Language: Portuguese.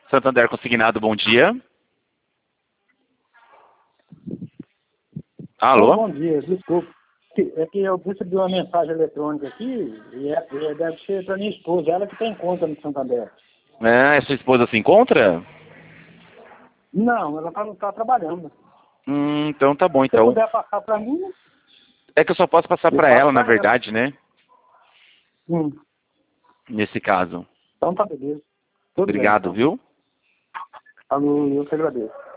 Santander Consignado, bom dia. Alô? Bom dia, desculpa. É que eu recebi uma mensagem eletrônica aqui e deve ser para minha esposa, ela que tem conta no Santander. A sua esposa se encontra? Não, ela tá trabalhando. Então tá bom, Se você então. puder passar para mim, É que eu só posso passar eu pra passo ela, na para ela. verdade, né? Nesse caso. Então tá beleza. Tudo bem, Obrigado, então. viu? Alô, eu que agradeço.